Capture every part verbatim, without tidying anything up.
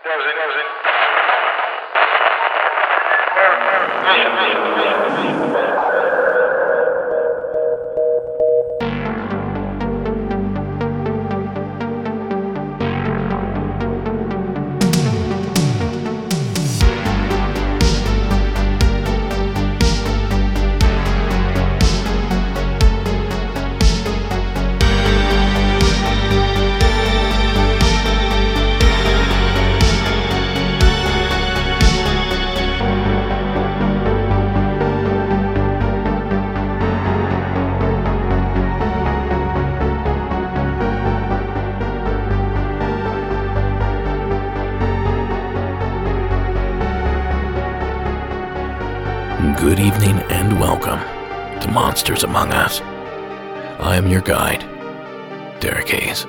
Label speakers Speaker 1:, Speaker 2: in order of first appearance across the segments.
Speaker 1: Good evening and welcome to Monsters Among Us. I am your guide, Derek Hayes.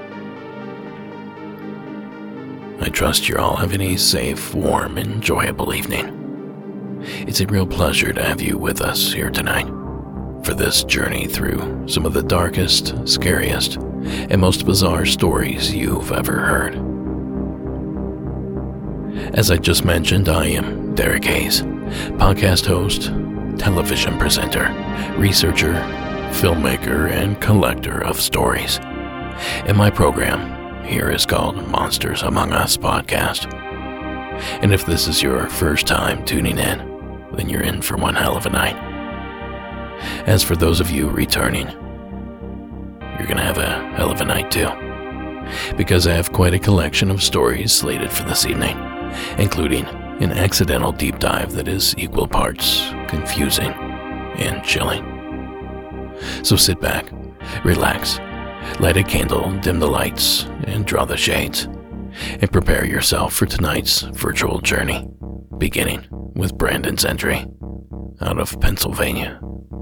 Speaker 1: I trust you're all having a safe, warm, enjoyable evening. It's a real pleasure to have you with us here tonight for this journey through some of the darkest, scariest, and most bizarre stories you've ever heard. As I just mentioned, I am Derek Hayes, podcast host, television presenter, researcher, filmmaker, and collector of stories. And my program here is called Monsters Among Us Podcast. And if this is your first time tuning in, then you're in for one hell of a night. As for those of you returning, you're gonna have a hell of a night too, because I have quite a collection of stories slated for this evening, including an accidental deep dive that is equal parts confusing and chilling. So sit back, relax, light a candle, dim the lights, and draw the shades, and prepare yourself for tonight's virtual journey, beginning with Brandon's entry out of Pennsylvania.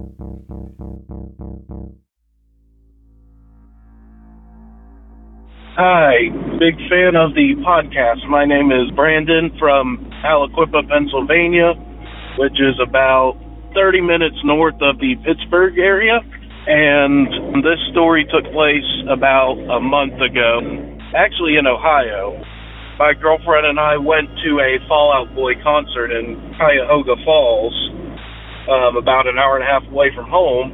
Speaker 2: Hi, big fan of the podcast. My name is Brandon from Aliquippa, Pennsylvania, which is about thirty minutes north of the Pittsburgh area. And this story took place about a month ago, actually in Ohio. My girlfriend and I went to a Fall Out Boy concert in Cuyahoga Falls, um, about an hour and a half away from home.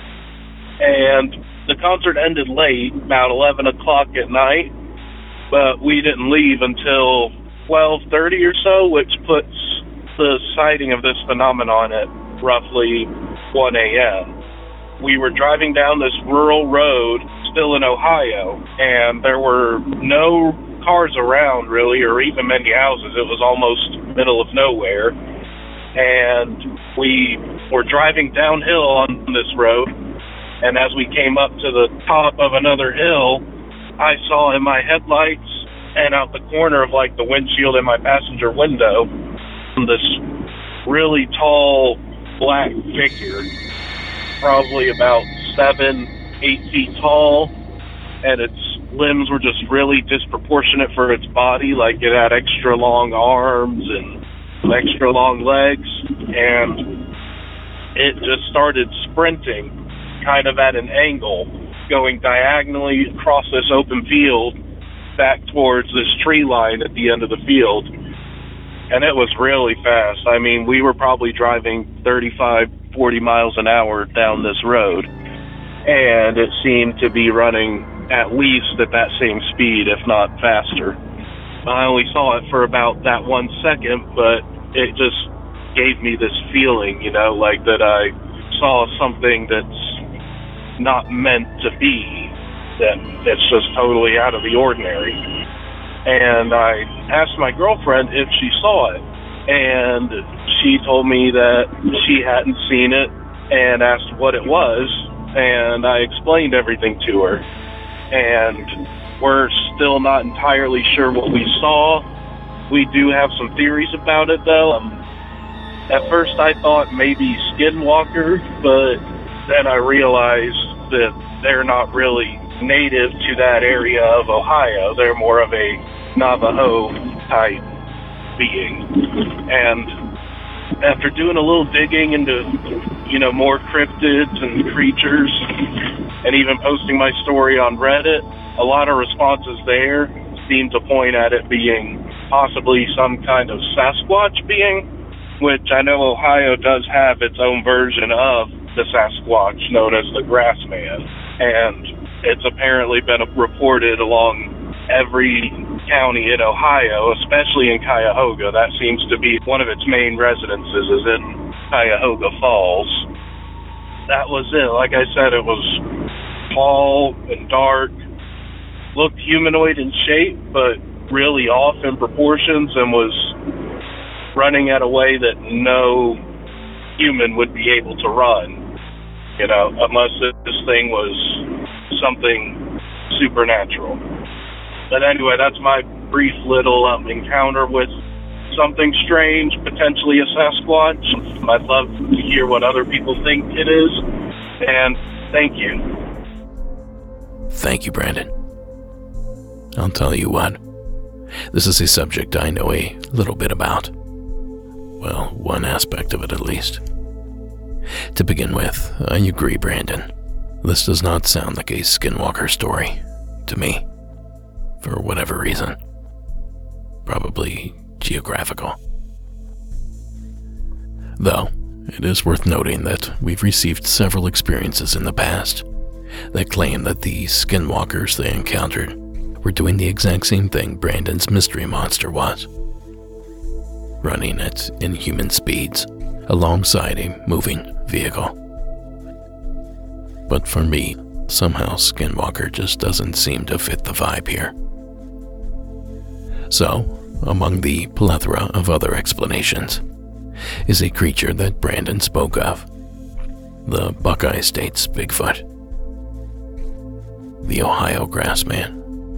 Speaker 2: And the concert ended late, about eleven o'clock at night, but we didn't leave until twelve thirty or so, which puts the sighting of this phenomenon at roughly one a.m. We were driving down this rural road, still in Ohio, and there were no cars around, really, or even many houses. It was almost middle of nowhere. And we were driving downhill on this road, and as we came up to the top of another hill, I saw in my headlights and out the corner of like the windshield in my passenger window this really tall black figure, probably about seven, eight feet tall, and its limbs were just really disproportionate for its body. Like it had extra long arms and extra long legs, and it just started sprinting kind of at an angle, going diagonally across this open field back towards this tree line at the end of the field. And it was really fast. I mean, we were probably driving thirty-five, forty miles an hour down this road, and it seemed to be running at least at that same speed, if not faster. I only saw it for about that one second, but it just gave me this feeling, you know, like that I saw something that's not meant to be, that it's just totally out of the ordinary. And I asked my girlfriend if she saw it, and she told me that she hadn't seen it and asked what it was, and I explained everything to her. And we're still not entirely sure what we saw. We do have some theories about it, though. Um, at first I thought maybe skinwalker, but then I realized that they're not really native to that area of Ohio. They're more of a Navajo-type being. And after doing a little digging into, you know, more cryptids and creatures, and even posting my story on Reddit, a lot of responses there seem to point at it being possibly some kind of Sasquatch being, which I know Ohio does have its own version of the Sasquatch known as the Grassman, and it's apparently been reported along every county in Ohio, especially in Cuyahoga. That seems to be one of its main residences, is in Cuyahoga Falls. That was it. Like I said, it was tall and dark, looked humanoid in shape, but really off in proportions, and was running at a way that no human would be able to run, you know, unless this thing was something supernatural. But anyway, that's my brief little um, encounter with something strange, potentially a Sasquatch. I'd love to hear what other people think it is, and thank you.
Speaker 1: Thank you, Brandon. I'll tell you what, this is a subject I know a little bit about. Well, one aspect of it at least. To begin with, I agree, Brandon. This does not sound like a skinwalker story to me, for whatever reason. Probably geographical. Though, it is worth noting that we've received several experiences in the past that claim that the skinwalkers they encountered were doing the exact same thing Brandon's mystery monster was. Running at inhuman speeds alongside a moving vehicle. But for me, somehow Skinwalker just doesn't seem to fit the vibe here. So, among the plethora of other explanations, is a creature that Brandon spoke of, the Buckeye State's Bigfoot, the Ohio Grassman.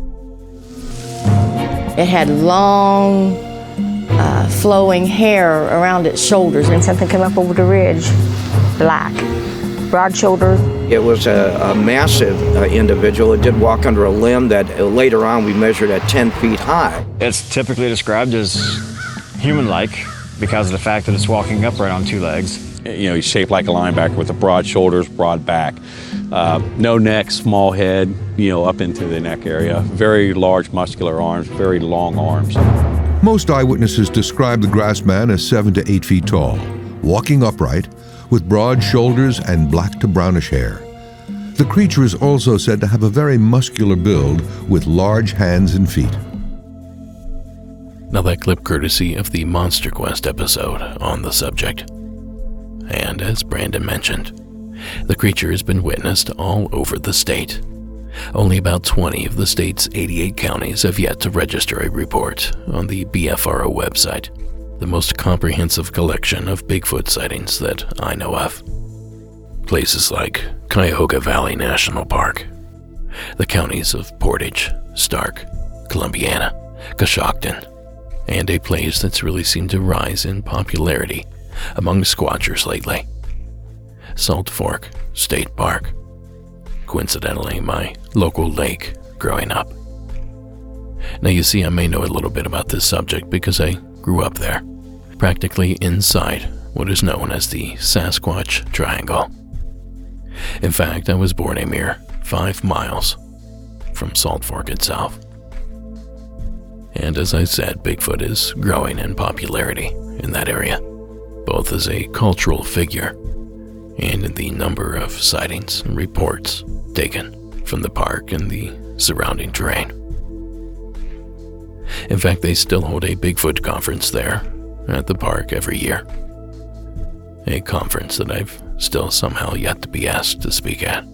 Speaker 3: It had long, uh, flowing hair around its shoulders, and something came up over the ridge, black, broad shoulders.
Speaker 4: It was a, a massive uh, individual. It did walk under a limb that uh, later on we measured at ten feet high.
Speaker 5: It's typically described as human-like because of the fact that it's walking upright on two legs.
Speaker 6: You know, he's shaped like a linebacker with the broad shoulders, broad back. Uh, no neck, small head, you know, up into the neck area. Very large muscular arms, very long arms.
Speaker 7: Most eyewitnesses describe the Grassman as seven to eight feet tall, walking upright, with broad shoulders and black to brownish hair. The creature is also said to have a very muscular build with large hands and feet.
Speaker 1: Now that clip courtesy of the Monster Quest episode on the subject. And as Brandon mentioned, the creature has been witnessed all over the state. Only about twenty of the state's eighty-eight counties have yet to register a report on the B F R O website, the most comprehensive collection of Bigfoot sightings that I know of. Places like Cuyahoga Valley National Park, the counties of Portage, Stark, Columbiana, Coshocton, and a place that's really seemed to rise in popularity among squatchers lately, Salt Fork State Park. Coincidentally, my local lake growing up. Now you see, I may know a little bit about this subject because I grew up there, practically inside what is known as the Sasquatch Triangle. In fact, I was born a mere five miles from Salt Fork itself. And as I said, Bigfoot is growing in popularity in that area, both as a cultural figure and in the number of sightings and reports taken from the park and the surrounding terrain. In fact, they still hold a Bigfoot conference there at the park every year. A conference that I've still somehow yet to be asked to speak at.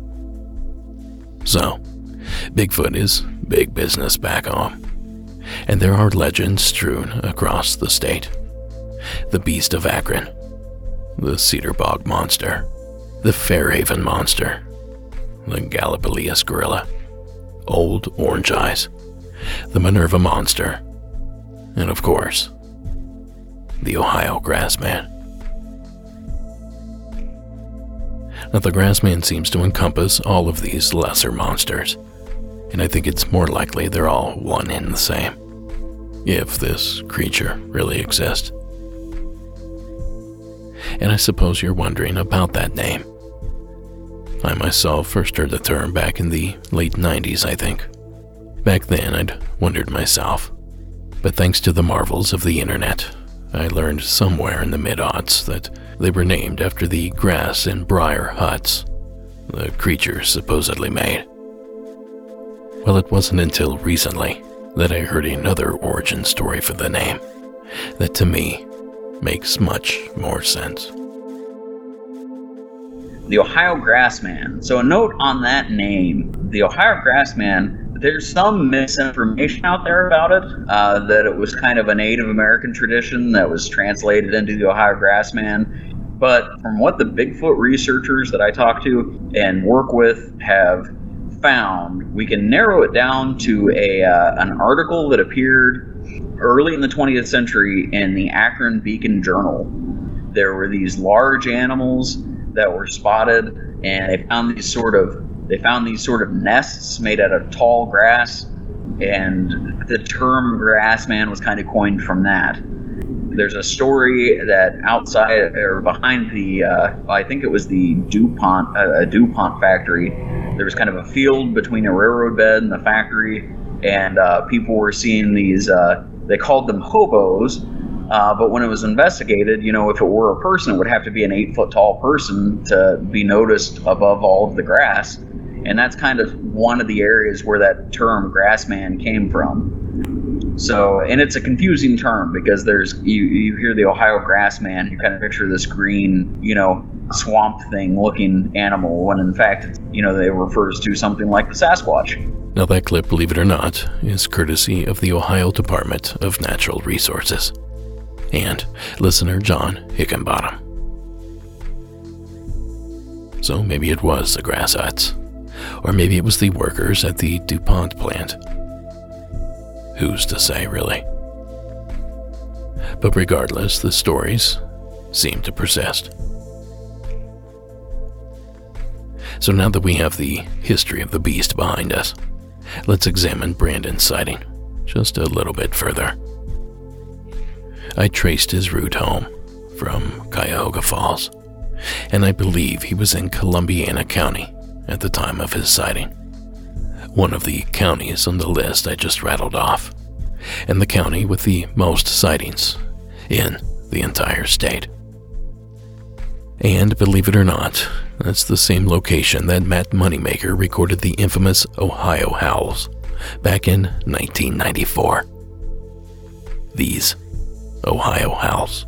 Speaker 1: So, Bigfoot is big business back home, and there are legends strewn across the state. The Beast of Akron, the Cedar Bog Monster, the Fairhaven Monster, the Gallipolis Gorilla, Old Orange Eyes, the Minerva Monster, and of course, the Ohio Grassman. Now, the Grassman seems to encompass all of these lesser monsters, and I think it's more likely they're all one and the same, if this creature really exists. And I suppose you're wondering about that name. I myself first heard the term back in the late nineties, I think. Back then, I'd wondered myself, But thanks to the marvels of the internet, I learned somewhere in the mid-aughts that they were named after the grass and briar huts the creatures supposedly made. Well, it wasn't until recently that I heard another origin story for the name that to me makes much more sense.
Speaker 8: The Ohio Grassman. So a note on that name, the Ohio Grassman, there's some misinformation out there about it, uh, that it was kind of a Native American tradition that was translated into the Ohio Grassman. But from what the Bigfoot researchers that I talk to and work with have found, we can narrow it down to a uh, an article that appeared early in the twentieth century in the Akron Beacon Journal. There were these large animals that were spotted, and they found these sort of they found these sort of nests made out of tall grass, and the term grassman was kind of coined from that. There's a story that outside or behind the, uh, I think it was the DuPont, uh, a DuPont factory, there was kind of a field between a railroad bed and the factory, and uh, people were seeing these, uh, they called them hobos, uh, but when it was investigated, you know, if it were a person, it would have to be an eight foot tall person to be noticed above all of the grass. And that's kind of one of the areas where that term grassman came from. So, and it's a confusing term because there's, you, you hear the Ohio Grassman, you kind of picture this green, you know, swamp thing looking animal, when in fact, it's, you know, it refers to something like the Sasquatch.
Speaker 1: Now that clip, believe it or not, is courtesy of the Ohio Department of Natural Resources and listener John Hickenbottom. So maybe it was the grass huts, or maybe it was the workers at the DuPont plant. Who's to say, really? But regardless, the stories seem to persist. So now that we have the history of the beast behind us, let's examine Brandon's sighting just a little bit further. I traced his route home from Cuyahoga Falls, and I believe he was in Columbiana County at the time of his sighting. One of the counties on the list I just rattled off, and the county with the most sightings in the entire state. And believe it or not, that's the same location that Matt Moneymaker recorded the infamous Ohio Howls back in nineteen ninety-four. These Ohio Howls.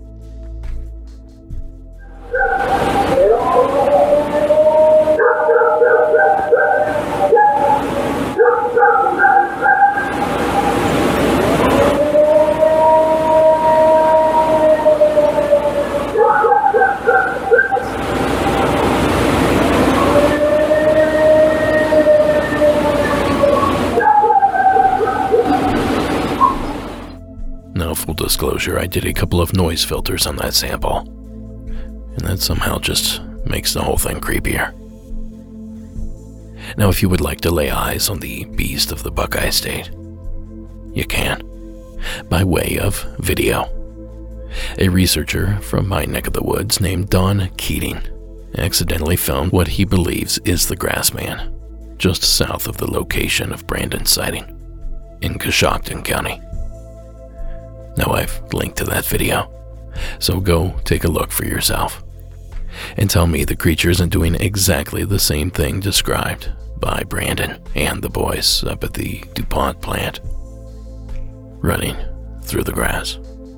Speaker 1: Full disclosure, I did a couple of noise filters on that sample, and that somehow just makes the whole thing creepier. Now, if you would like to lay eyes on the beast of the Buckeye State, you can, by way of video. A researcher from my neck of the woods named Don Keating accidentally found what he believes is the Grassman, just south of the location of Brandon's sighting, in Coshocton County. Now I've linked to that video, so go take a look for yourself and tell me the creature isn't doing exactly the same thing described by Brandon and the boys up at the DuPont plant, running through the grass.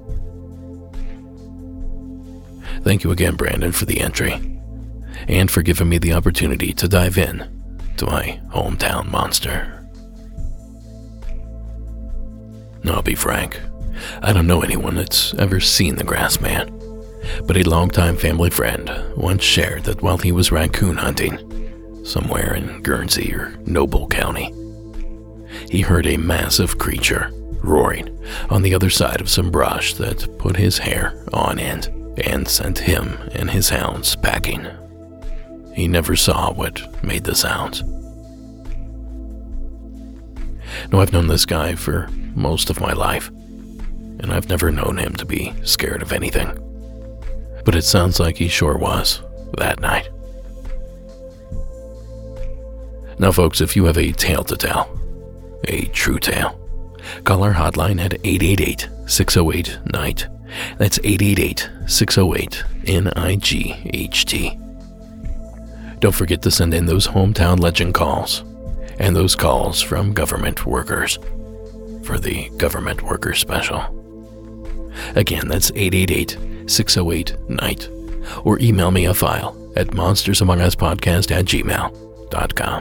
Speaker 1: Thank you again, Brandon, for the entry and for giving me the opportunity to dive in to my hometown monster. Now, I'll be frank, I don't know anyone that's ever seen the Grassman, but a longtime family friend once shared that while he was raccoon hunting somewhere in Guernsey or Noble County, he heard a massive creature roaring on the other side of some brush that put his hair on end and sent him and his hounds packing. He never saw what made the sounds. Now, I've known this guy for most of my life, and I've never known him to be scared of anything. But it sounds like he sure was that night. Now, folks, if you have a tale to tell, a true tale, Call our hotline at eight eight eight, six oh eight, N I G H T. That's eight eight eight, six oh eight, N I G H T. Don't forget to send in those hometown legend calls and those calls from government workers for the Government Worker Special. Again, that's eight eight eight, six oh eight, N I G H T. Or email me a file at monsters among us podcast at gmail dot com.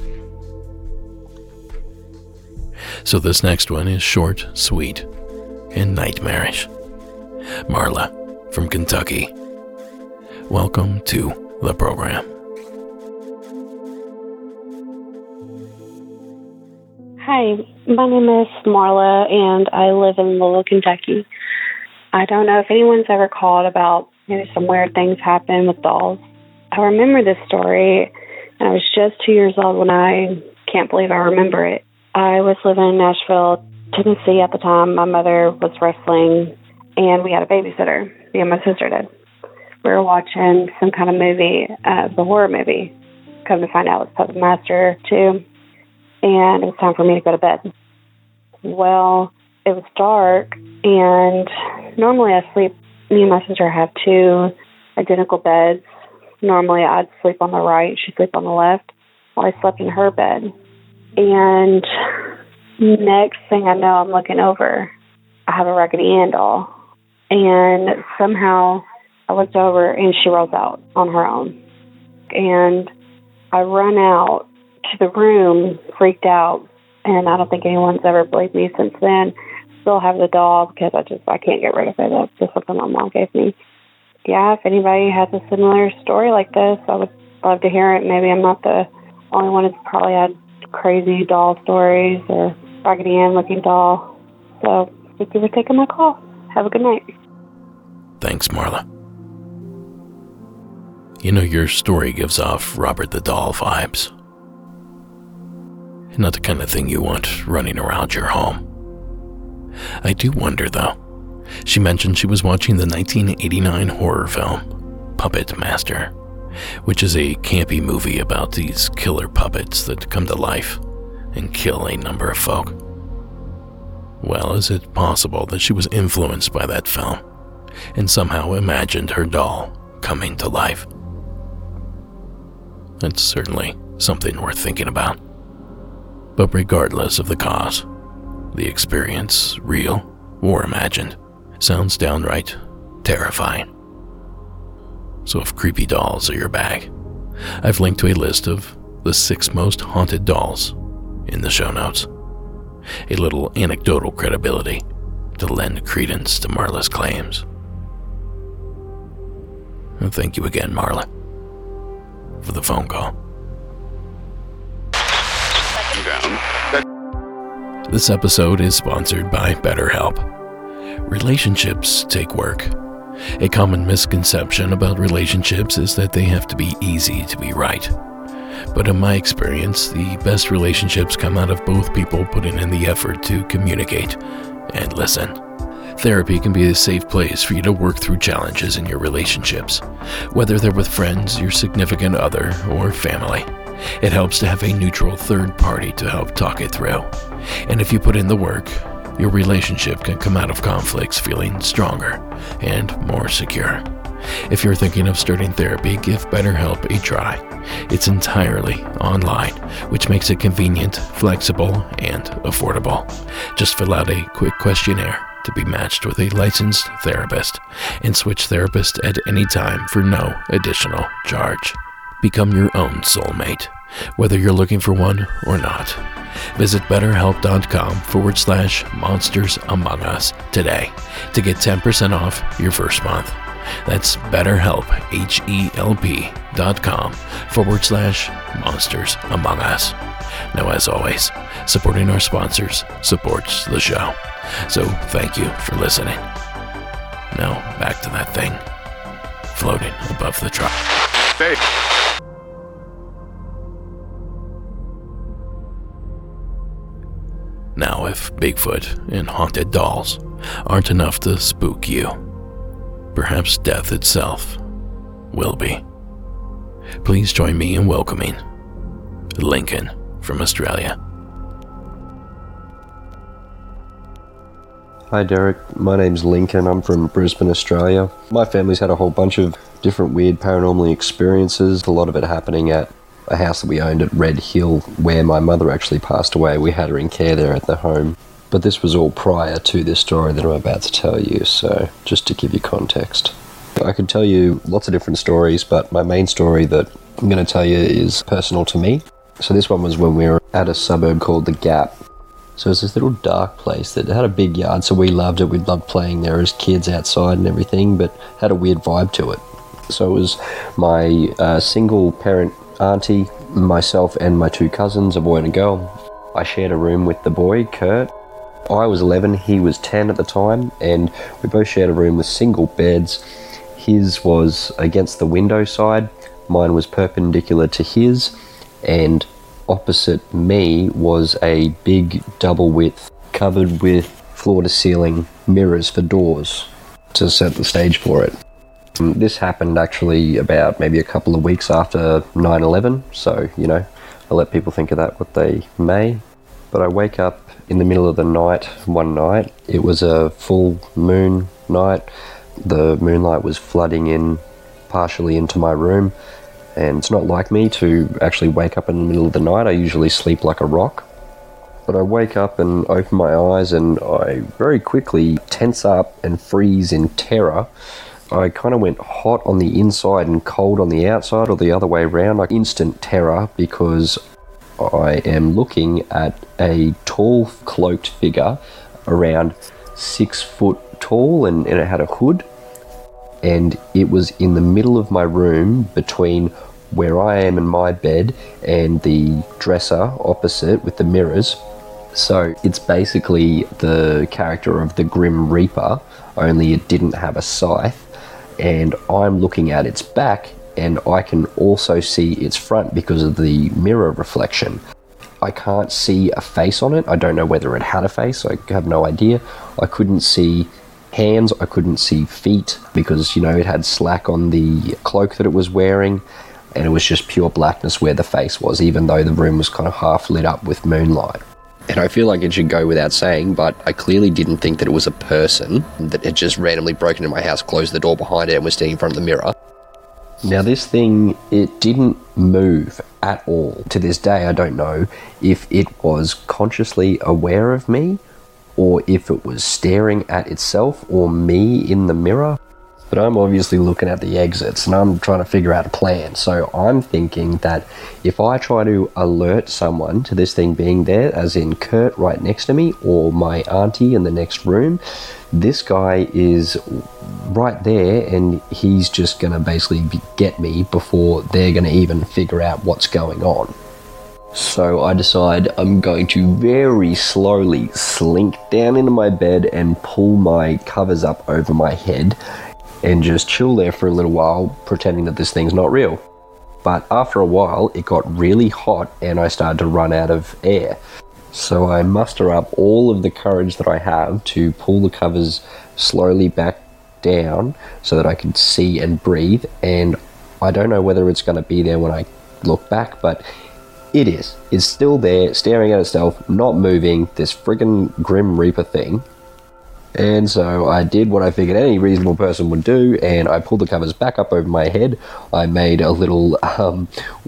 Speaker 1: So this next one is short, sweet, and nightmarish. Marla from Kentucky. Welcome to the program.
Speaker 9: Hi, my name is Marla, and I live in Louisville, Kentucky. I don't know if anyone's ever called about maybe some weird things happen with dolls. I remember this story, and I was just two years old when I can't believe I remember it. I was living in Nashville, Tennessee at the time. My mother was wrestling, and we had a babysitter. Me and my sister did. We were watching some kind of movie, uh, the horror movie. Come to find out it was Puppet Master two, and it was time for me to go to bed. Well, it was dark, and normally I sleep, me and my sister have two identical beds. Normally I'd sleep on the right, she'd sleep on the left. Well, I slept in her bed. And next thing I know, I'm looking over. I have a Raggedy Ann doll. And somehow I looked over and she rolls out on her own. And I run out to the room, freaked out. And I don't think anyone's ever believed me since then. Still have the doll because I just, I can't get rid of it. That's just something my mom gave me. Yeah, if anybody has a similar story like this, I would love to hear it. Maybe I'm not the only one who's probably had crazy doll stories or Raggedy Ann looking doll. So thank you for taking my call. Have a good night.
Speaker 1: Thanks, Marla. You know, your story gives off Robert the Doll vibes. Not the kind of thing you want running around your home. I do wonder, though. She mentioned she was watching the nineteen eighty-nine horror film, Puppet Master, which is a campy movie about these killer puppets that come to life and kill a number of folk. Well, is it possible that she was influenced by that film and somehow imagined her doll coming to life? That's certainly something worth thinking about. But regardless of the cause, the experience, real or imagined, sounds downright terrifying. So if creepy dolls are your bag, I've linked to a list of the six most haunted dolls in the show notes. A little anecdotal credibility to lend credence to Marla's claims. And thank you again, Marla, for the phone call. This episode is sponsored by BetterHelp. Relationships take work. A common misconception about relationships is that they have to be easy to be right. But in my experience, the best relationships come out of both people putting in the effort to communicate and listen. Therapy can be a safe place for you to work through challenges in your relationships, whether they're with friends, your significant other, or family. It helps to have a neutral third party to help talk it through. And if you put in the work, your relationship can come out of conflicts feeling stronger and more secure. If you're thinking of starting therapy, give BetterHelp a try. It's entirely online, which makes it convenient, flexible, and affordable. Just fill out a quick questionnaire to be matched with a licensed therapist and switch therapist at any time for no additional charge. Become your own soulmate, whether you're looking for one or not. Visit betterhelp.com forward slash monsters among us today to get ten percent off your first month. That's betterhelp, H-E-L-P dot com forward slash monsters among us. Now, as always, supporting our sponsors supports the show. So thank you for listening. Now, back to that thing floating above the truck. Hey. Now, if Bigfoot and haunted dolls aren't enough to spook you, perhaps death itself will be. Please join me in welcoming Lincoln from Australia.
Speaker 10: Hi Derek, my name's Lincoln, I'm from Brisbane, Australia. My family's had a whole bunch of different weird paranormal experiences, a lot of it happening at a house that we owned at Red Hill, where my mother actually passed away. We had her in care there at the home. But this was all prior to this story that I'm about to tell you, so just to give you context. I could tell you lots of different stories, but my main story that I'm going to tell you is personal to me. So this one was when we were at a suburb called The Gap. So it was this little dark place that had a big yard, so we loved it. We loved playing there as kids outside and everything, but had a weird vibe to it. So it was my uh, single parent auntie, myself and my two cousins, a boy and a girl. I shared a room with the boy, Kurt. I was eleven, he was ten at the time, and we both shared a room with single beds. His was against the window side, mine was perpendicular to his, and opposite me was a big double width covered with floor to ceiling mirrors for doors to set the stage for it. This happened actually about maybe a couple of weeks after nine eleven, so you know, I'll let people think of that what they may. But I wake up in the middle of the night one night. It was a full moon night. The moonlight was flooding in partially into my room. And it's not like me to actually wake up in the middle of the night. I usually sleep like a rock. But I wake up and open my eyes and I very quickly tense up and freeze in terror. I kind of went hot on the inside and cold on the outside, or the other way around, like instant terror, because I am looking at a tall cloaked figure around six foot tall, and, and it had a hood. And it was in the middle of my room between where I am in my bed and the dresser opposite with the mirrors. So it's basically the character of the Grim Reaper, only it didn't have a scythe. And I'm looking at its back, and I can also see its front because of the mirror reflection. I can't see a face on it. I don't know whether it had a face. I have no idea. I couldn't see hands, I couldn't see feet because, you know, it had slack on the cloak that it was wearing, and it was just pure blackness where the face was, even though the room was kind of half lit up with moonlight. And I feel like it should go without saying, but I clearly didn't think that it was a person that had just randomly broken into my house, closed the door behind it, and was standing in front of the mirror. Now this thing, it didn't move at all. To this day, I don't know if it was consciously aware of me, or if it was staring at itself or me in the mirror. But I'm obviously looking at the exits and I'm trying to figure out a plan. So I'm thinking that if I try to alert someone to this thing being there, as in Kurt right next to me or my auntie in the next room, this guy is right there and he's just going to basically get me before they're going to even figure out what's going on. So I decide I'm going to very slowly slink down into my bed and pull my covers up over my head and just chill there for a little while, pretending that this thing's not real. But after a while, it got really hot and I started to run out of air. So I muster up all of the courage that I have to pull the covers slowly back down so that I can see and breathe. And I don't know whether it's going to be there when I look back, but it is. It's still there, staring at itself, not moving, this friggin' Grim Reaper thing. And so I did what I figured any reasonable person would do, and I pulled the covers back up over my head. I made a little, um,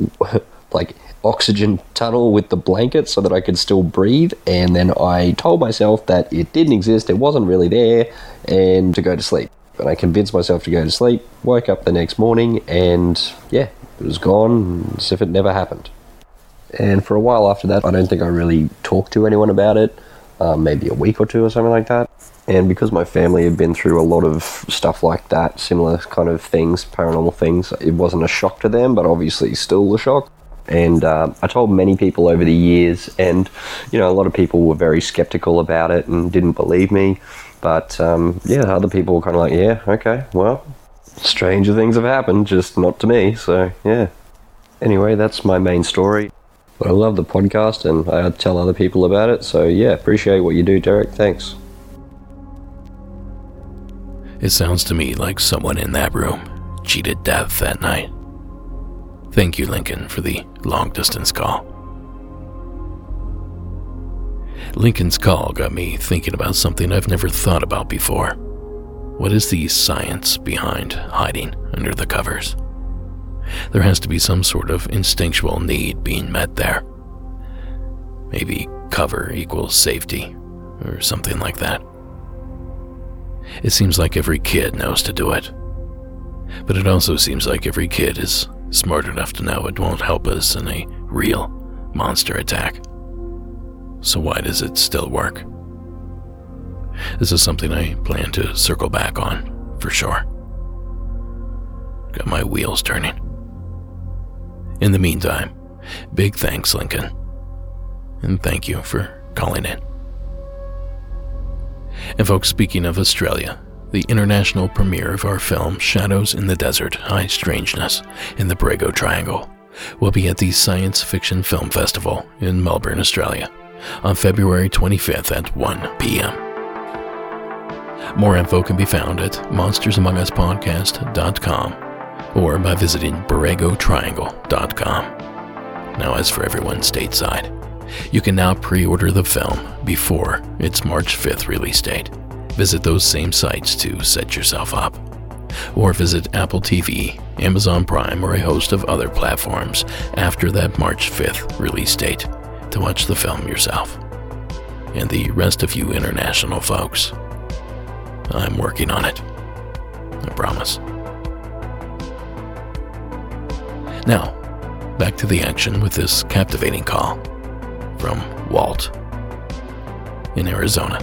Speaker 10: like, oxygen tunnel with the blanket so that I could still breathe, and then I told myself that it didn't exist, it wasn't really there, and to go to sleep. And I convinced myself to go to sleep, woke up the next morning, and yeah, it was gone as if it never happened. And for a while after that, I don't think I really talked to anyone about it, um, maybe a week or two or something like that. And because my family had been through a lot of stuff like that, similar kind of things, paranormal things, it wasn't a shock to them, but obviously still a shock. And uh, I told many people over the years, and, you know, a lot of people were very skeptical about it and didn't believe me. But, um, yeah, other people were kind of like, yeah, okay, well, stranger things have happened, just not to me, so, yeah. Anyway, that's my main story. But I love the podcast and I tell other people about it, so yeah, appreciate what you do, Derek. Thanks.
Speaker 1: It sounds to me like someone in that room cheated death that night. Thank you, Lincoln, for the long-distance call. Lincoln's call got me thinking about something I've never thought about before. What is the science behind hiding under the covers? There has to be some sort of instinctual need being met there. Maybe cover equals safety, or something like that. It seems like every kid knows to do it. But it also seems like every kid is smart enough to know it won't help us in a real monster attack. So why does it still work? This is something I plan to circle back on, for sure. Got my wheels turning. In the meantime, big thanks, Lincoln. And thank you for calling in. And folks, speaking of Australia, the international premiere of our film Shadows in the Desert, High Strangeness in the Borrego Triangle will be at the Science Fiction Film Festival in Melbourne, Australia on February twenty-fifth at one p.m. More info can be found at monsters among us podcast dot com or by visiting borrego triangle dot com. Now, as for everyone stateside, you can now pre-order the film before its March fifth release date. Visit those same sites to set yourself up. Or visit Apple T V, Amazon Prime, or a host of other platforms after that March fifth release date to watch the film yourself. And the rest of you international folks, I'm working on it. I promise. Now, back to the action with this captivating call from Walt in Arizona.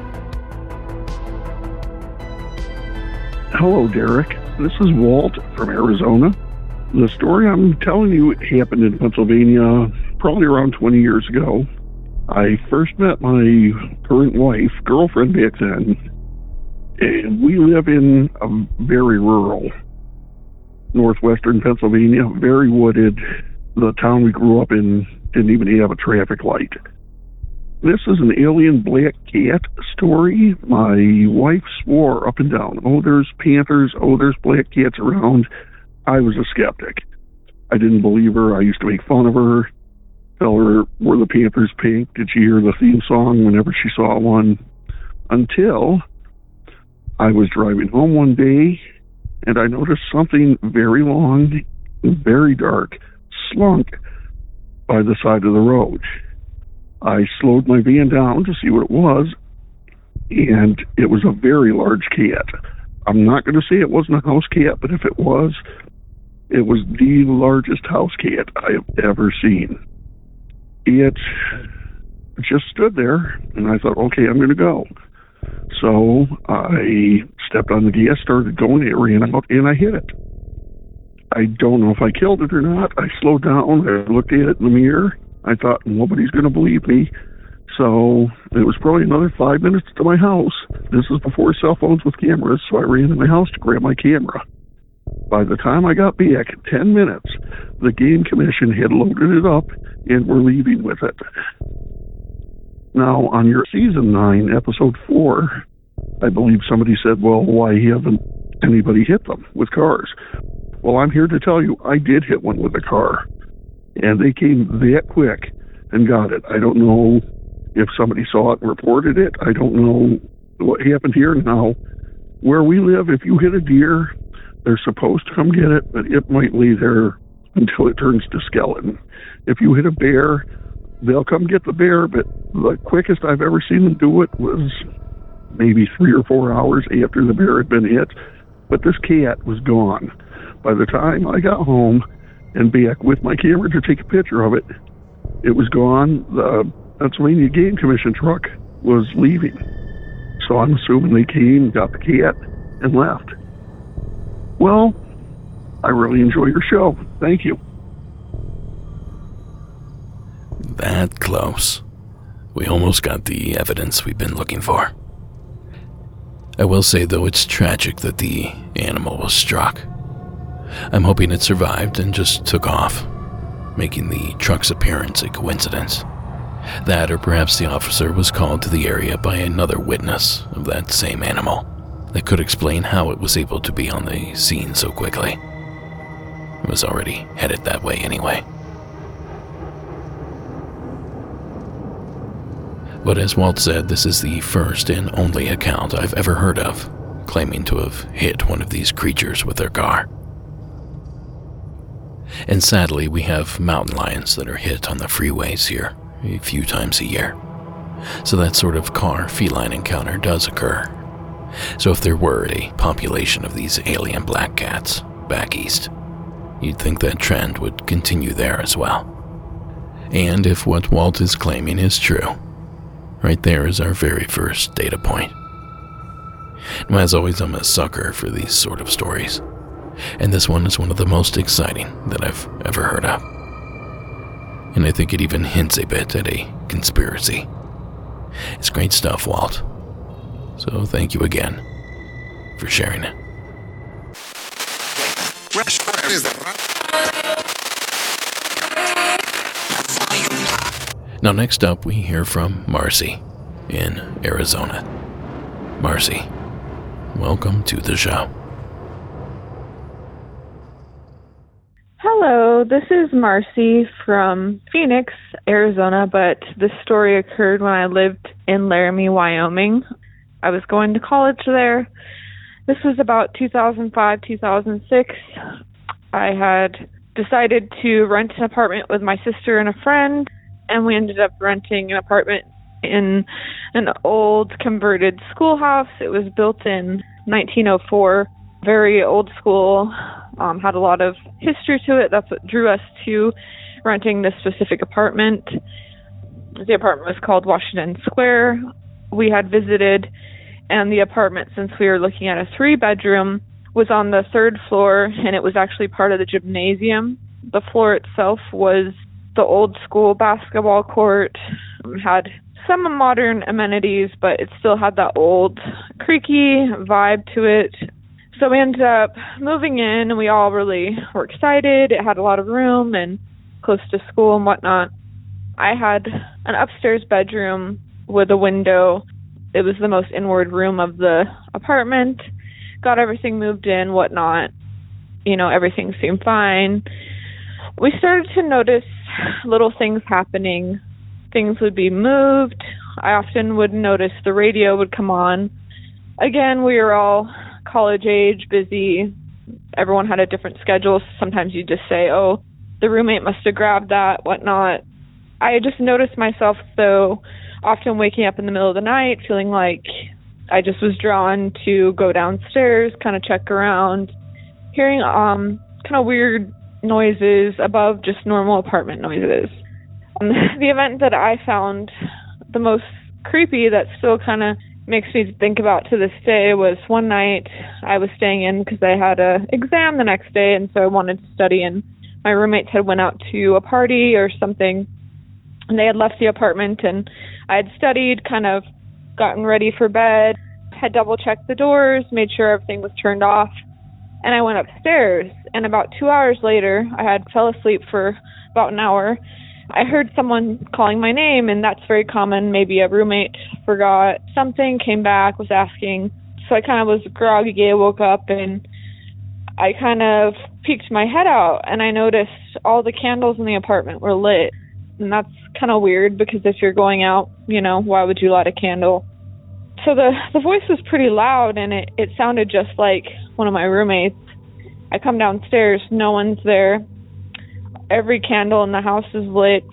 Speaker 11: Hello, Derek. This is Walt from Arizona. The story I'm telling you happened in Pennsylvania probably around twenty years ago. I first met my current wife, girlfriend back then, and we live in a very rural northwestern Pennsylvania, very wooded. The town we grew up in didn't even have a traffic light. This is an alien black cat story. My wife swore up and down, oh, there's panthers, oh, there's black cats around. I was a skeptic. I didn't believe her. I used to make fun of her, tell her, were the panthers pink? Did she hear the theme song whenever she saw one? Until I was driving home one day, and I noticed something very long, very dark, slunk by the side of the road. I slowed my van down to see what it was, and it was a very large cat. I'm not going to say it wasn't a house cat, but if it was, it was the largest house cat I have ever seen. It just stood there, and I thought, okay, I'm going to go. So I stepped on the gas, started going, it ran out, and I hit it. I don't know if I killed it or not. I slowed down, I looked at it in the mirror. I thought, nobody's going to believe me. So it was probably another five minutes to my house. This is before cell phones with cameras, so I ran to my house to grab my camera. By the time I got back, ten minutes, the game commission had loaded it up and were leaving with it. Now, on your season nine, episode four, I believe somebody said, well, why haven't anybody hit them with cars? Well, I'm here to tell you, I did hit one with a car. And they came that quick and got it. I don't know if somebody saw it and reported it. I don't know what happened here. Now, where we live, if you hit a deer, they're supposed to come get it, but it might lay there until it turns to skeleton. If you hit a bear, they'll come get the bear, but the quickest I've ever seen them do it was maybe three or four hours after the bear had been hit. But this cat was gone. By the time I got home and back with my camera to take a picture of it, it was gone. The Pennsylvania Game Commission truck was leaving. So I'm assuming they came, got the cat, and left. Well, I really enjoy your show. Thank you.
Speaker 1: That close. We almost got the evidence we've been looking for. I will say, though, it's tragic that the animal was struck. I'm hoping it survived and just took off, making the truck's appearance a coincidence. That, or perhaps the officer was called to the area by another witness of that same animal that could explain how it was able to be on the scene so quickly. It was already headed that way anyway. But as Walt said, this is the first and only account I've ever heard of claiming to have hit one of these creatures with their car. And sadly, we have mountain lions that are hit on the freeways here a few times a year. So that sort of car-feline encounter does occur. So if there were a population of these alien black cats back east, you'd think that trend would continue there as well. And if what Walt is claiming is true, right there is our very first data point. Now, as always, I'm a sucker for these sort of stories, and this one is one of the most exciting that I've ever heard of. And I think it even hints a bit at a conspiracy. It's great stuff, Walt. So thank you again for sharing it. Now next up we hear from Marcy in Arizona. Marcy, welcome to the show.
Speaker 12: Hello, this is Marcy from Phoenix, Arizona, but this story occurred when I lived in Laramie, Wyoming. I was going to college there. This was about two thousand five, two thousand six. I had decided to rent an apartment with my sister and a friend, and we ended up renting an apartment in an old converted schoolhouse. It was built in nineteen oh four, very old school, um, had a lot of history to it. That's what drew us to renting this specific apartment. The apartment was called Washington Square. We had visited, and the apartment, since we were looking at a three-bedroom, was on the third floor, and it was actually part of the gymnasium. The floor itself was the old school basketball court, had some modern amenities, but it still had that old creaky vibe to it. So we ended up moving in, and we all really were excited. It had a lot of room and close to school and whatnot. I had an upstairs bedroom with a window. It was the most inward room of the apartment. Got everything moved in, whatnot. You know, everything seemed fine. We started to notice little things happening. Things would be moved. I often would notice the radio would come on. Again, we were all college age, busy. Everyone had a different schedule. Sometimes you just say, oh, the roommate must have grabbed that, whatnot. I just noticed myself, though, often waking up in the middle of the night, feeling like I just was drawn to go downstairs, kind of check around, hearing um kind of weird noises above just normal apartment noises. Um, the event that I found the most creepy, that still kind of makes me think about to this day, was one night I was staying in because I had a exam the next day, and so I wanted to study, and my roommates had went out to a party or something, and they had left the apartment, and I had studied, kind of gotten ready for bed, had double-checked the doors, made sure everything was turned off, and I went upstairs, and about two hours later, I had fell asleep for about an hour. I heard someone calling my name, and that's very common. Maybe a roommate forgot something, came back, was asking. So I kind of was groggy. I woke up, and I kind of peeked my head out, and I noticed all the candles in the apartment were lit. And that's kind of weird, because if you're going out, you know, why would you light a candle? So the, the voice was pretty loud, and it, it sounded just like one of my roommates. I come downstairs, no one's there. Every candle in the house is lit.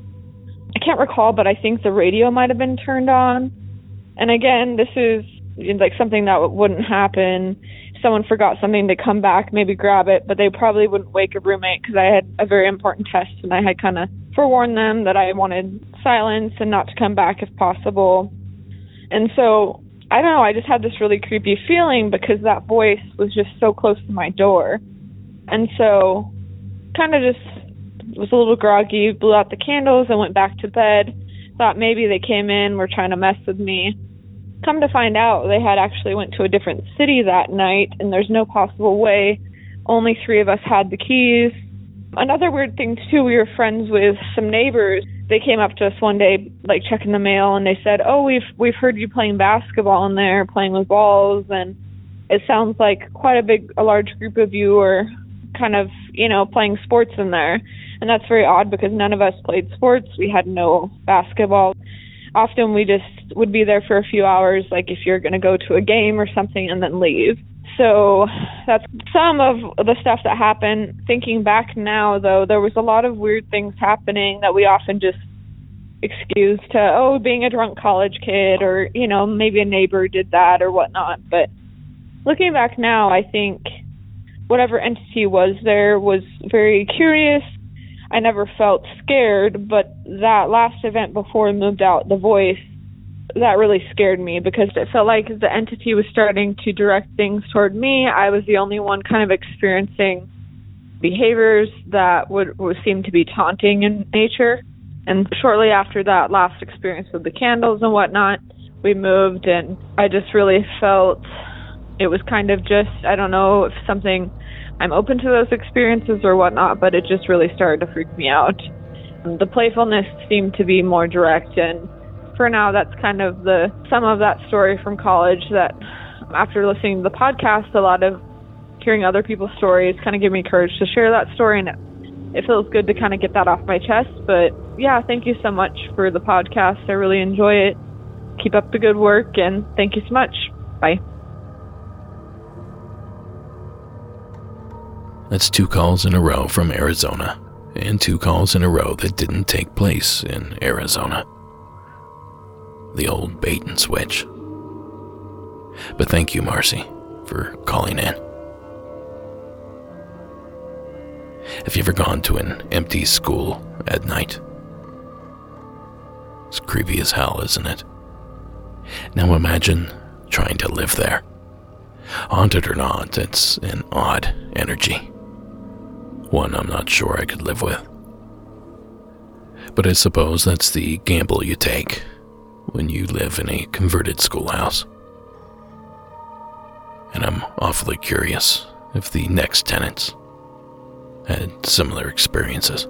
Speaker 12: I can't recall, but I think the radio might have been turned on. And again, this is like something that wouldn't happen. If someone forgot something, they come back, maybe grab it, but they probably wouldn't wake a roommate, because I had a very important test, and I had kind of forewarned them that I wanted silence and not to come back if possible. And so, I don't know, I just had this really creepy feeling, because that voice was just so close to my door. And so, kind of just was a little groggy, blew out the candles, and went back to bed. Thought maybe they came in, were trying to mess with me. Come to find out, they had actually went to a different city that night, and there's no possible way. Only three of us had the keys. Another weird thing, too, we were friends with some neighbors. They came up to us one day, like, checking the mail, and they said, oh, we've we've heard you playing basketball in there, playing with balls, and it sounds like quite a big, a large group of you are kind of, you know, playing sports in there. And that's very odd, because none of us played sports. We had no basketball. often we just would be there for a few hours, like if you're going to go to a game or something and then leave. So that's some of the stuff that happened. Thinking back now, though, there was a lot of weird things happening that we often just excused to, oh, being a drunk college kid, or, you know, maybe a neighbor did that or whatnot. But looking back now, I think whatever entity was there was very curious. I never felt scared, but that last event before we moved out, the voice, that really scared me because it felt like the entity was starting to direct things toward me. I was the only one kind of experiencing behaviors that would, would seem to be taunting in nature. And shortly after that last experience with the candles and whatnot, we moved, and I just really felt it was kind of just, I don't know if something, I'm open to those experiences or whatnot, but it just really started to freak me out. The playfulness seemed to be more direct, and for now, that's kind of the some of that story from college that after listening to the podcast, a lot of hearing other people's stories kind of gave me courage to share that story, and it, it feels good to kind of get that off my chest. But yeah, thank you so much for the podcast. I really enjoy it. Keep up the good work, and thank you so much. Bye.
Speaker 1: That's two calls in a row from Arizona, and two calls in a row that didn't take place in Arizona. The old bait and switch. But thank you, Marcy, for calling in. Have you ever gone to an empty school at night? It's creepy as hell, isn't it? Now imagine trying to live there. Haunted or not, it's an odd energy. One I'm not sure I could live with. But I suppose that's the gamble you take when you live in a converted schoolhouse. And I'm awfully curious if the next tenants had similar experiences.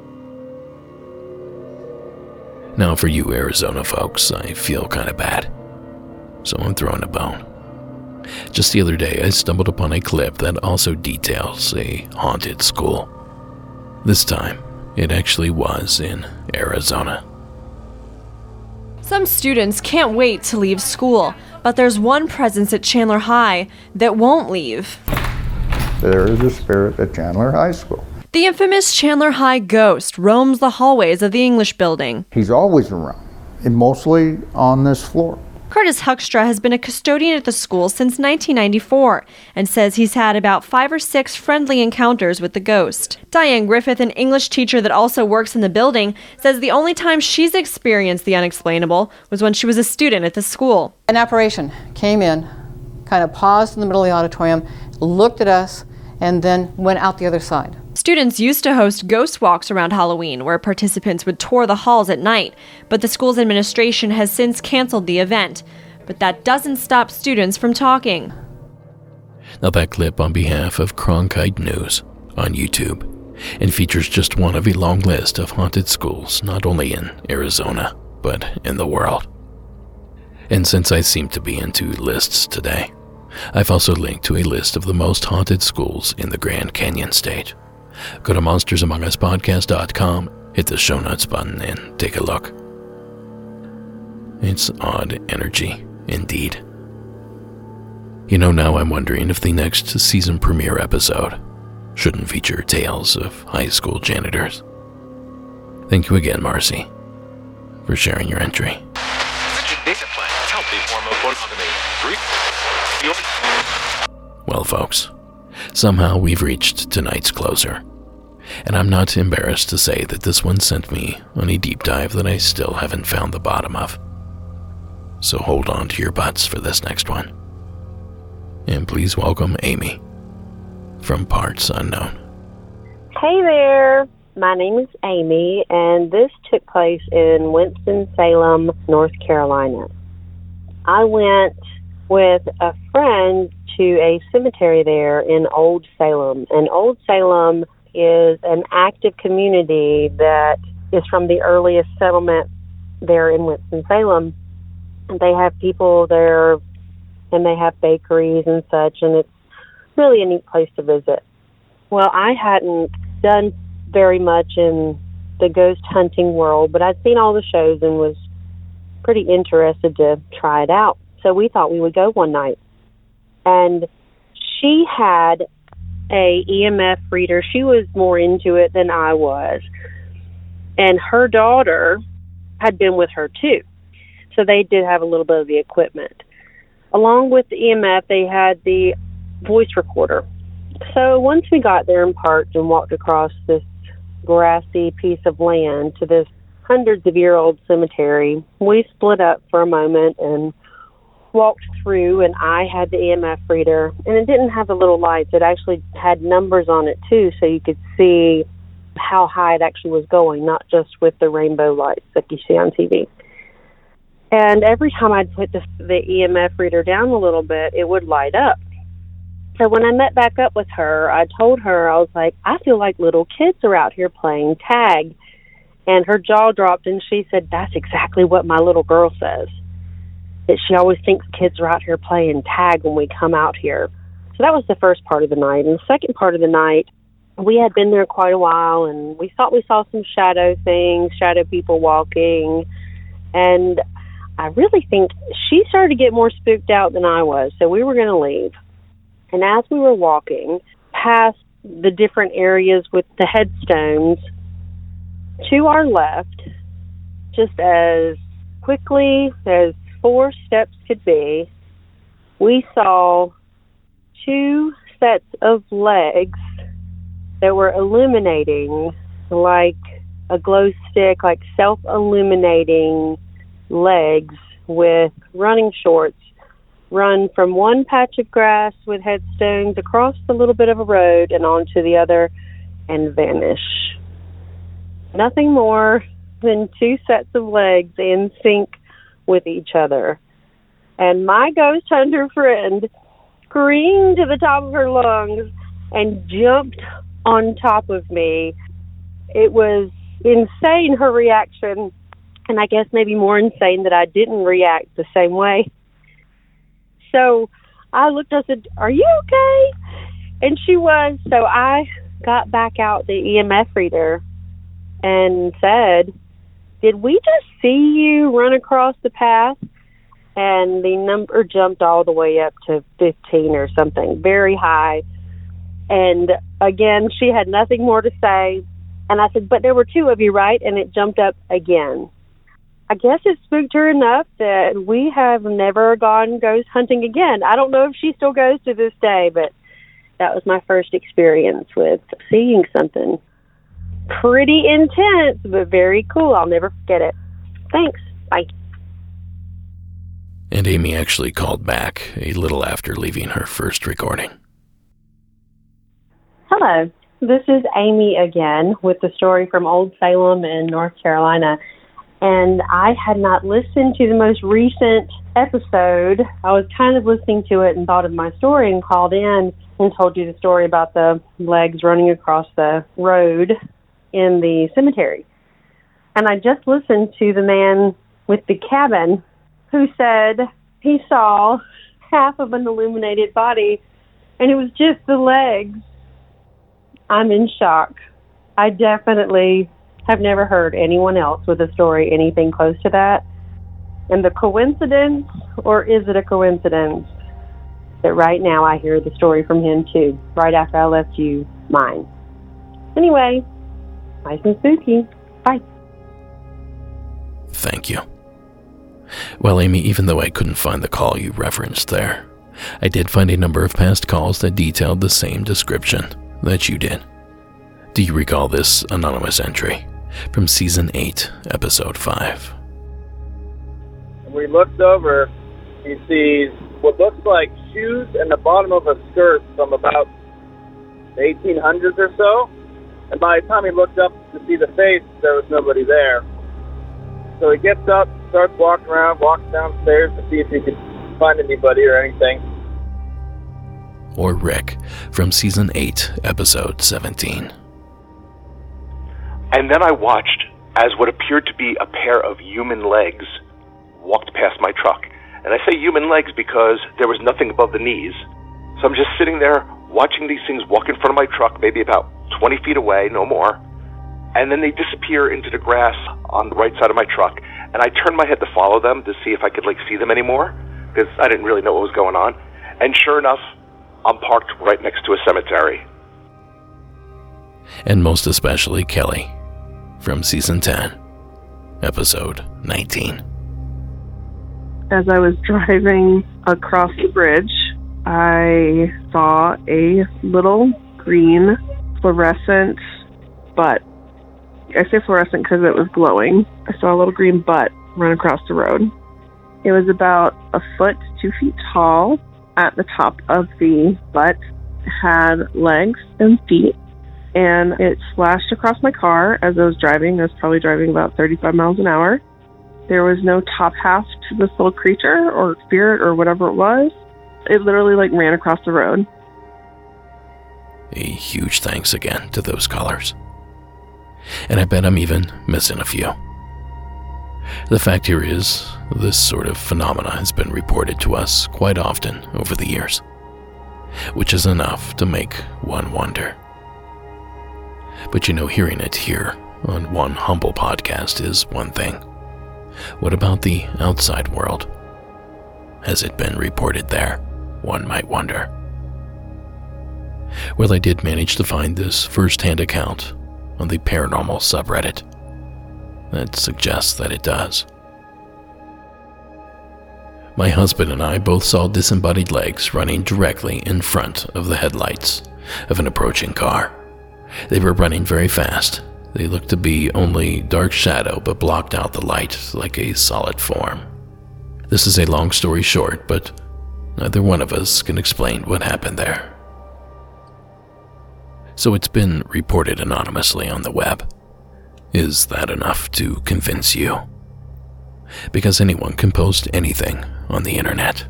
Speaker 1: Now for you Arizona folks, I feel kind of bad, so I'm throwing a bone. Just the other day, I stumbled upon a clip that also details a haunted school. This time, it actually was in Arizona.
Speaker 13: Some students can't wait to leave school, but there's one presence at Chandler High that won't leave.
Speaker 14: There is a spirit at Chandler High School.
Speaker 13: The infamous Chandler High ghost roams the hallways of the English building.
Speaker 14: He's always around, and mostly on this floor.
Speaker 13: Curtis Huckstra has been a custodian at the school since nineteen ninety-four and says he's had about five or six friendly encounters with the ghost. Diane Griffith, an English teacher that also works in the building, says the only time she's experienced the unexplainable was when she was a student at the school.
Speaker 15: An apparition came in, kind of paused in the middle of the auditorium, looked at us, and then went out the other side.
Speaker 13: Students used to host ghost walks around Halloween, where participants would tour the halls at night, but the school's administration has since canceled the event. But that doesn't stop students from talking.
Speaker 1: Now that clip on behalf of Cronkite News on YouTube, and features just one of a long list of haunted schools not only in Arizona, but in the world. And since I seem to be into lists today, I've also linked to a list of the most haunted schools in the Grand Canyon State. Go to monsters among us podcast dot com, hit the show notes button, and take a look. It's odd energy, indeed. You know, now I'm wondering if the next season premiere episode shouldn't feature tales of high school janitors. Thank you again, Marcy, for sharing your entry. Well, folks, somehow we've reached tonight's closer, and I'm not embarrassed to say that this one sent me on a deep dive that I still haven't found the bottom of. So hold on to your butts for this next one. And please welcome Amy from Parts Unknown.
Speaker 16: Hey there, my name is Amy, and this took place in Winston-Salem, North Carolina. I went with a friend to a cemetery there in Old Salem. And Old Salem is an active community that is from the earliest settlement there in Winston-Salem. And they have people there, and they have bakeries and such, and it's really a neat place to visit. Well, I hadn't done very much in the ghost hunting world, but I'd seen all the shows and was pretty interested to try it out. So we thought we would go one night. And she had a E M F reader. She was more into it than I was. And her daughter had been with her too. So they did have a little bit of the equipment. Along with the E M F, they had the voice recorder. So once we got there and parked and walked across this grassy piece of land to this hundreds of year old cemetery, we split up for a moment and walked through, and I had the E M F reader, and it didn't have the little lights. It actually had numbers on it too, so you could see how high it actually was going, not just with the rainbow lights that you see on T V. And every time I'd put the, the E M F reader down a little bit, it would light up. So when I met back up with her, I told her, I was like, I feel like little kids are out here playing tag. And her jaw dropped, and she said, that's exactly what my little girl says. That she always thinks kids are out here playing tag when we come out here. So that was the first part of the night. And the second part of the night, we had been there quite a while, and we thought we saw some shadow things, shadow people walking. And I really think she started to get more spooked out than I was, so we were going to leave. And as we were walking past the different areas with the headstones, to our left, just as quickly as four steps could be, we saw two sets of legs that were illuminating like a glow stick, like self-illuminating legs with running shorts run from one patch of grass with headstones across a little bit of a road and onto the other and vanish. Nothing more than two sets of legs in sync with each other. And my ghost hunter friend screamed to the top of her lungs and jumped on top of me. It was insane, her reaction, and I guess maybe more insane that I didn't react the same way. So I looked, I said, are you okay? And she was. So I got back out the E M F reader and said, did we just see you run across the path? And the number jumped all the way up to fifteen or something, very high. And again, she had nothing more to say. And I said, but there were two of you, right? And it jumped up again. I guess it spooked her enough that we have never gone ghost hunting again. I don't know if she still goes to this day, but that was my first experience with seeing something pretty intense, but very cool. I'll never forget it. Thanks. Bye.
Speaker 1: And Amy actually called back a little after leaving her first recording.
Speaker 16: Hello, this is Amy again with the story from Old Salem in North Carolina. And I had not listened to the most recent episode. I was kind of listening to it and thought of my story and called in and told you the story about the legs running across the road in the cemetery. And I just listened to the man with the cabin who said he saw half of an illuminated body and it was just the legs. I'm in shock. I definitely have never heard anyone else with a story anything close to that. And the coincidence, or is it a coincidence, that right now I hear the story from him too, right after I left you mine. Anyway, nice and spooky. Bye.
Speaker 1: Thank you. Well, Amy, even though I couldn't find the call you referenced there, I did find a number of past calls that detailed the same description that you did. Do you recall this anonymous entry from Season eight, Episode five?
Speaker 17: We looked over, he sees what looks like shoes and the bottom of a skirt from about the eighteen hundreds or so. And by the time he looked up to see the face, there was nobody there. So he gets up, starts walking around, walks downstairs to see if he could find anybody or anything.
Speaker 1: Or Rick from Season eight, Episode seventeen.
Speaker 18: And then I watched as what appeared to be a pair of human legs walked past my truck. And I say human legs because there was nothing above the knees. So I'm just sitting there watching these things walk in front of my truck, maybe about twenty feet away, no more. And then they disappear into the grass on the right side of my truck. and I turned my head to follow them to see if I could like see them anymore, because I didn't really know what was going on. And sure enough, I'm parked right next to a cemetery.
Speaker 1: And most especially Kelly, from season ten, episode nineteen.
Speaker 19: As I was driving across the bridge, I saw a little green fluorescent butt. I say fluorescent because it was glowing. I saw a little green butt run across the road. It was about a foot, two feet tall. At the top of the butt had legs and feet, and it splashed across my car as I was driving. I was probably driving about thirty-five miles an hour. There was no top half to this little creature or spirit or whatever it was. It literally like ran across the road.
Speaker 1: A huge thanks again to those callers. And I bet I'm even missing a few. The fact here is, this sort of phenomena has been reported to us quite often over the years, which is enough to make one wonder. But you know, hearing it here on one humble podcast is one thing. What about the outside world? Has it been reported there? One might wonder. Well, I did manage to find this first-hand account on the paranormal subreddit. That suggests that it does. My husband and I both saw disembodied legs running directly in front of the headlights of an approaching car. They were running very fast. They looked to be only dark shadow, but blocked out the light like a solid form. This is a long story short, but neither one of us can explain what happened there. So it's been reported anonymously on the web. Is that enough to convince you? Because anyone can post anything on the internet.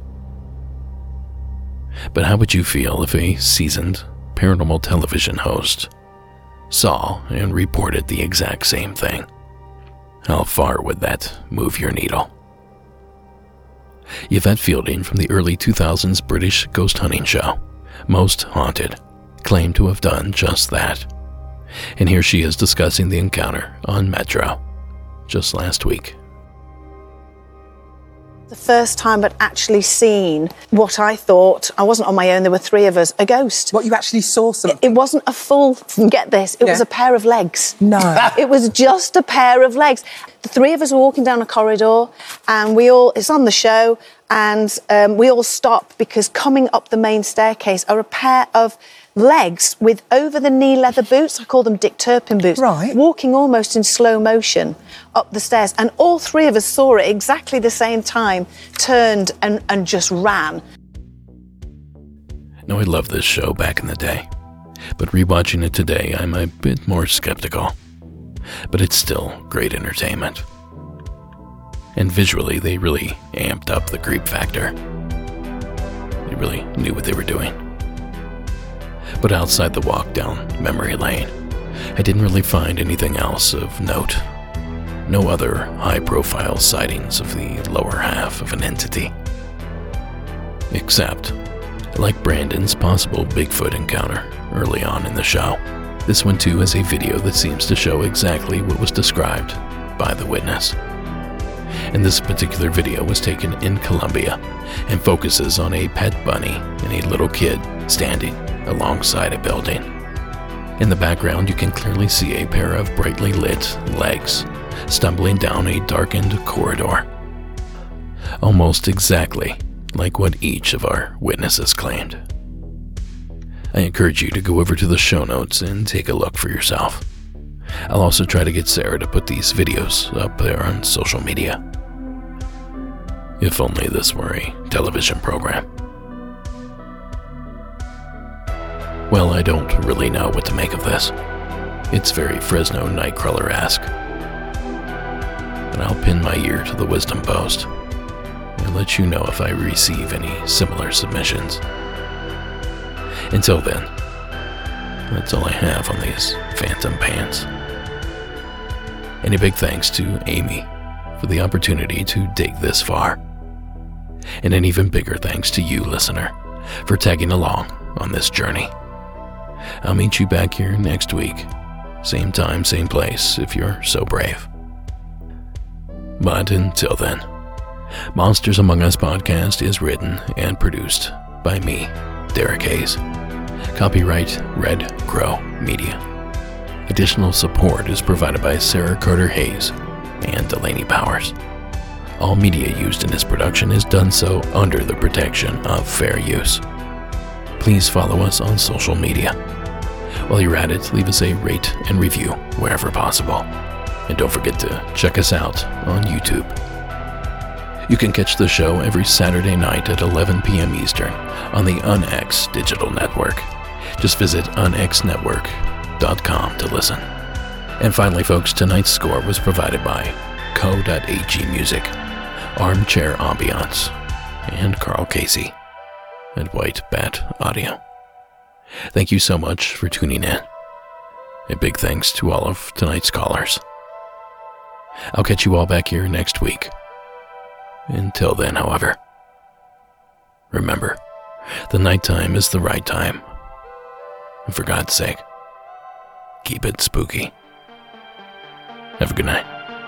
Speaker 1: But how would you feel if a seasoned paranormal television host saw and reported the exact same thing? How far would that move your needle? Yvette Fielding from the early two thousands British ghost hunting show, Most Haunted, claimed to have done just that. And here she is discussing the encounter on Metro just last week.
Speaker 20: The first time I'd actually seen what I thought, I wasn't on my own, there were three of us, a ghost.
Speaker 21: What, you actually saw something?
Speaker 20: It, it wasn't a full, get this, it
Speaker 21: Yeah.
Speaker 20: was a pair of legs.
Speaker 21: No.
Speaker 20: It was just a pair of legs. The three of us were walking down a corridor, and we all, it's on the show, and um, we all stopped because coming up the main staircase are a pair of legs with over-the-knee leather boots. I call them Dick Turpin boots.
Speaker 21: Right.
Speaker 20: Walking almost in slow motion up the stairs. And all three of us saw it exactly the same time, turned and, and just ran.
Speaker 1: Now, I loved this show back in the day, but rewatching it today, I'm a bit more skeptical. But it's still great entertainment. And visually, they really amped up the creep factor. They really knew what they were doing. But outside the walk down memory lane, I didn't really find anything else of note. No other high-profile sightings of the lower half of an entity. Except, like Brandon's possible Bigfoot encounter early on in the show, this one too has a video that seems to show exactly what was described by the witness. And this particular video was taken in Colombia and focuses on a pet bunny and a little kid standing alongside a building. In the background, you can clearly see a pair of brightly lit legs stumbling down a darkened corridor. Almost exactly like what each of our witnesses claimed. I encourage you to go over to the show notes and take a look for yourself. I'll also try to get Sarah to put these videos up there on social media. If only this were a television program. Well, I don't really know what to make of this. It's very Fresno Nightcrawler-esque. But I'll pin my ear to the wisdom post and let you know if I receive any similar submissions. Until then, that's all I have on these phantom pants. And a big thanks to Amy for the opportunity to dig this far. And an even bigger thanks to you, listener, for tagging along on this journey. I'll meet you back here next week. Same time, same place, if you're so brave. But until then, Monsters Among Us podcast is written and produced by me, Derek Hayes. Copyright Red Crow Media. Additional support is provided by Sarah Carter Hayes and Delaney Powers. All media used in this production is done so under the protection of fair use. Please follow us on social media. While you're at it, leave us a rate and review wherever possible. And don't forget to check us out on YouTube. You can catch the show every Saturday night at eleven p.m. Eastern on the UnX Digital Network. Just visit un x network dot com to listen. And finally, folks, tonight's score was provided by co dot a g Music, Armchair Ambiance, and Carl Casey at White Bat Audio. Thank you so much for tuning in. A big thanks to all of tonight's callers. I'll catch you all back here next week. Until then, however, remember, the nighttime is the right time. And for God's sake, keep it spooky. Have a good night.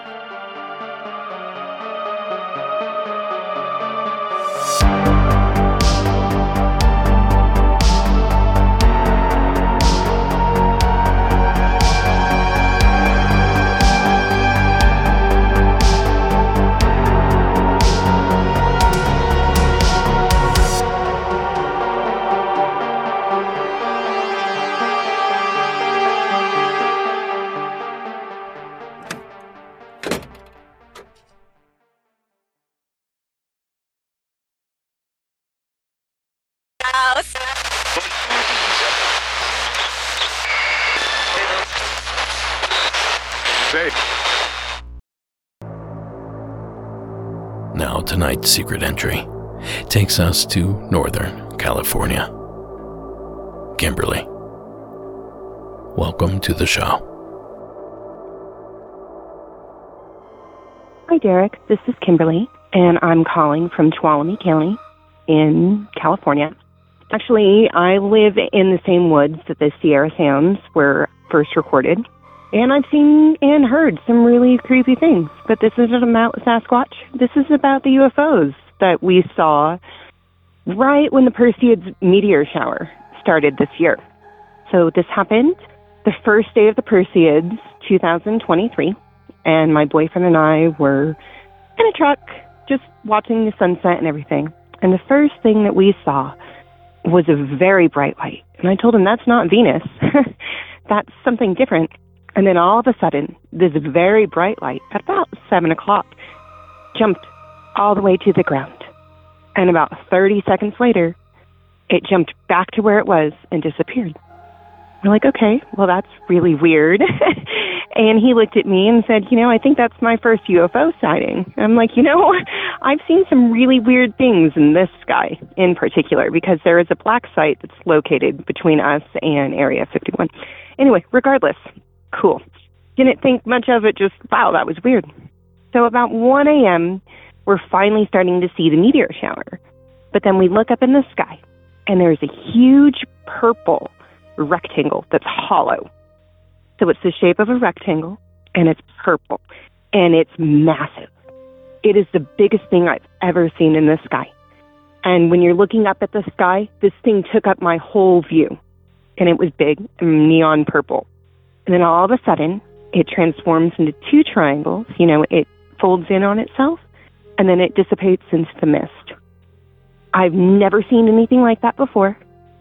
Speaker 1: Now, tonight's secret entry takes us to Northern California. Kimberly, welcome to the show.
Speaker 21: Hi, Derek. This is Kimberly, and I'm calling from Tuolumne County in California. Actually, I live in the same woods that the Sierra Sounds were first recorded, and I've seen and heard some really creepy things. But this isn't about Sasquatch. This is about the U F Os that we saw right when the Perseids meteor shower started this year. So this happened the first day of the Perseids, two thousand twenty-three, and my boyfriend and I were in a truck just watching the sunset and everything. And the first thing that we saw was a very bright light. And I told him, that's not Venus. That's something different. And then all of a sudden, this very bright light at about seven o'clock jumped all the way to the ground. And about thirty seconds later, it jumped back to where it was and disappeared. We're like, okay, well, that's really weird. And he looked at me and said, you know, I think that's my first U F O sighting. I'm like, you know, I've seen some really weird things in this sky in particular, because there is a black site that's located between us and Area fifty-one. Anyway, regardless, cool. Didn't think much of it, just, wow, that was weird. So about one a.m., we're finally starting to see the meteor shower. But then we look up in the sky, and there's a huge purple rectangle that's hollow. So it's the shape of a rectangle, and it's purple, and it's massive. It is the biggest thing I've ever seen in the sky. And when you're looking up at the sky, this thing took up my whole view, and it was big and neon purple. And then all of a sudden, it transforms into two triangles. You know, it folds in on itself, and then it dissipates into the mist. I've never seen anything like that before.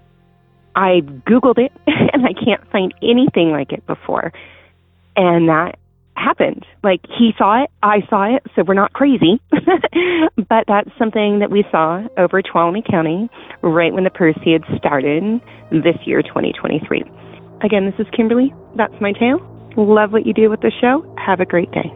Speaker 21: I Googled it, and I can't find anything like it before. And that happened. Like, he saw it, I saw it, so we're not crazy. But that's something that we saw over Tuolumne County right when the Perseids started this year, twenty twenty-three. Again, this is Kimberly. That's my tale. Love what you do with the show. Have a great day.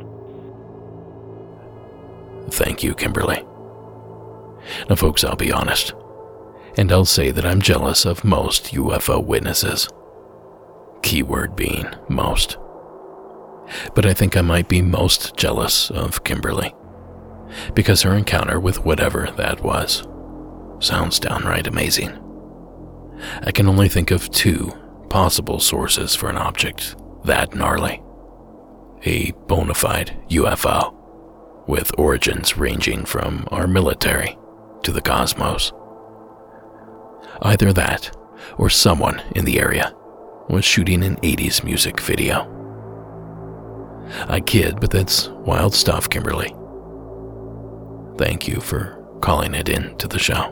Speaker 1: Thank you, Kimberly. Now, folks, I'll be honest, and I'll say that I'm jealous of most U F O witnesses. Keyword being most. But I think I might be most jealous of Kimberly, because her encounter with whatever that was sounds downright amazing. I can only think of two possible sources for an object that gnarly: a bona fide U F O, with origins ranging from our military to the cosmos. Either that, or someone in the area was shooting an eighties music video. I kid, but that's wild stuff, Kimberly. Thank you for calling it in to the show.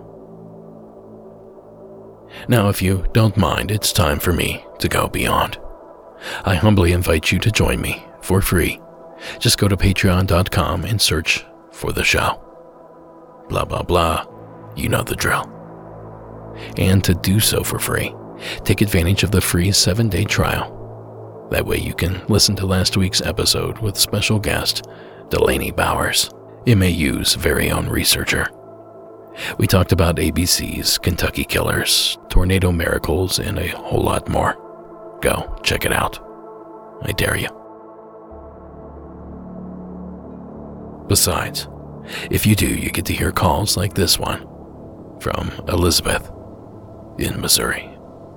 Speaker 1: Now, if you don't mind, it's time for me to go beyond. I humbly invite you to join me for free. Just go to patreon dot com and search for the show. Blah, blah, blah. You know the drill. And to do so for free, take advantage of the free seven-day trial. That way you can listen to last week's episode with special guest Delaney Bowers, M A U's very own researcher. We talked about A B C's Kentucky Killers, Tornado Miracles, and a whole lot more. Go, check it out. I dare you. Besides, if you do, you get to hear calls like this one from Elizabeth in Missouri.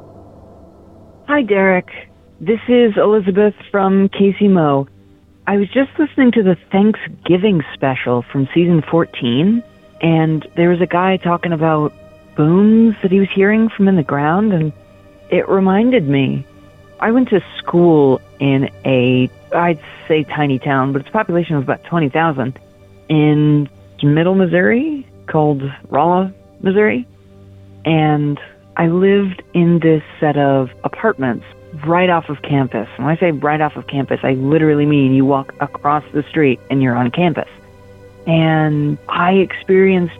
Speaker 2: Hi, Derek. This is Elizabeth from Casey Mo. I was just listening to the Thanksgiving special from season fourteen, and there was a guy talking about booms that he was hearing from in the ground, and it reminded me. I went to school in a, I'd say tiny town, but its population was about twenty thousand, in middle Missouri, called Rolla, Missouri. And I lived in this set of apartments right off of campus. When I say right off of campus, I literally mean you walk across the street and you're on campus. And I experienced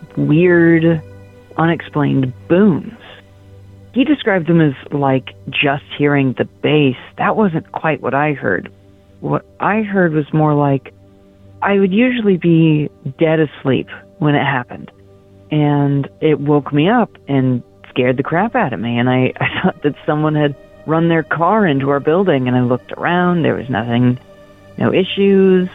Speaker 2: weird, unexplained booms. He described them as like just hearing the bass. That wasn't quite what I heard. What I heard was more like I would usually be dead asleep when it happened. And it woke me up and scared the crap out of me. And I, I thought that someone had run their car into our building. And I looked around. There was nothing, no issues.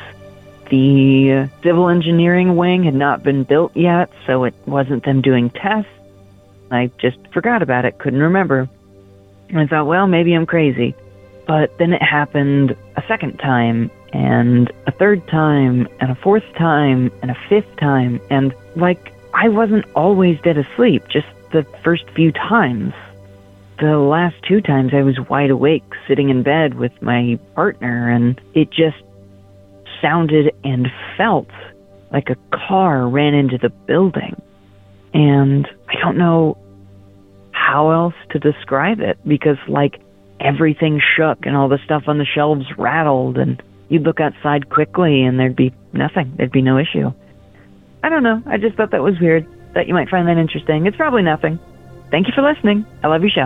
Speaker 2: The civil engineering wing had not been built yet, so it wasn't them doing tests. I just forgot about it, couldn't remember. And I thought, well, maybe I'm crazy. But then it happened a second time, and a third time, and a fourth time, and a fifth time. And, like, I wasn't always dead asleep, just the first few times. The last two times I was wide awake, sitting in bed with my partner, and it just sounded and felt like a car ran into the building. And I don't know how else to describe it, because like everything shook and all the stuff on the shelves rattled, and you'd look outside quickly and there'd be nothing. There'd be no issue. I don't know. I just thought that was weird. Thought you might find that interesting. It's probably nothing. Thank you for listening. I love your show.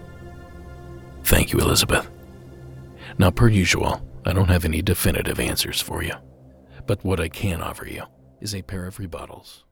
Speaker 1: Thank you, Elizabeth. Now, per usual, I don't have any definitive answers for you, but what I can offer you is a pair of rebuttals.